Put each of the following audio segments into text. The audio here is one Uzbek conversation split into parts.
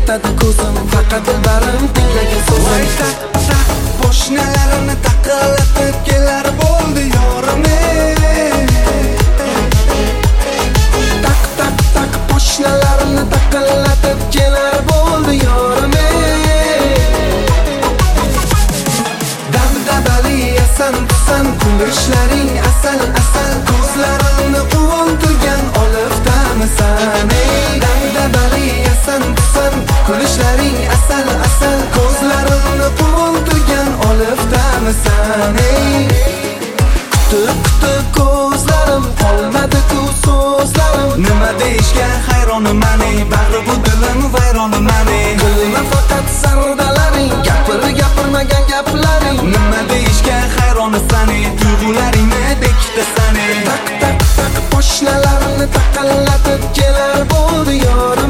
aytadi ko'zim, faqat dilbarim tinglagan so'zim. Voy tak tak qo'shnalarimni taqillatib kelar bo'ldi yorim. Tak tak tak qo'shnalarimni taqillatib kelar bo'ldi yorim. Dabdabali yasan tusan kulishlaring asal asal, ko'zlarimni quvontirgan olifdamisan. Dabdabali yasan tusan kulishlaring asal asal, ko'zlarimni quvontirgan olifdamisan. Kutib kutib ko'zlarim qolmadi-ku so'zlarim, nima deyishga hayronman, bag'ri bu dilim vayronman. Qilma faqat sardalaring, gapirmagan gaplaring, nima deyishga hayronsan, tuyg'ularingni bekitasan. tak tak tak qo'shnalarimni taqillatib kelar bo'ldi yorim.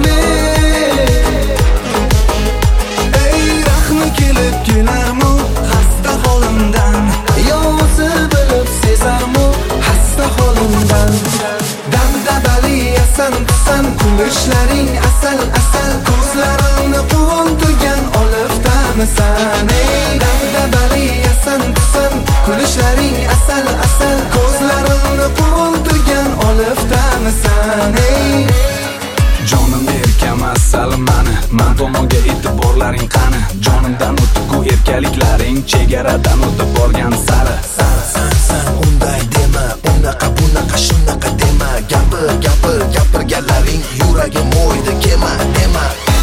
Ey rahmi kelib kelarmu xasta holimdan, Yo o'zi bilib sezarmu xasta holimdan. Dabdabali yasan tusan kulishlaring asal asal, ko'zlarimni quvontirgan olifdamisan. Dabdabali yasan tusan kulishlaring asal asal, ko'zlarimni quvontirgan olifdamisan. jonim erkam asal mani, man tomonga e'tiborlaring qani? Jonimdan o'tib-ku erkaliklaring, chegaradan o'tib borgan sari. San unday dema, unaqa bunaqa shunaqa dema, gapirganlaring yuragim o'ydi kema dema.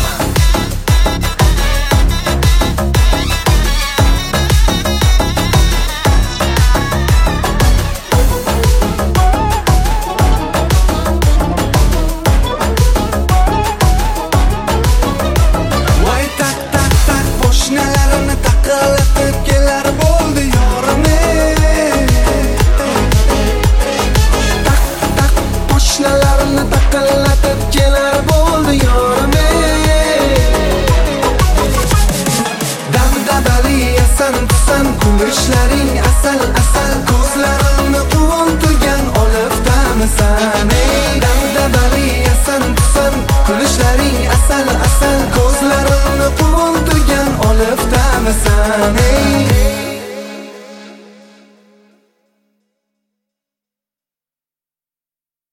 Voy tak tak tak qo'shnalarimni taqillatib kelar bo'ldi yorim. Qo'shnalarimni taqillatib kelar bo'ldi yorim. Dabdabali yasan tusan kulishlaring asal asal, ko'zlarimni quvontirgan olifdamisan. Dabdabali yasan tusan kulishlaring asal asal, ko'zlarimni quvontirgan olifdamisan.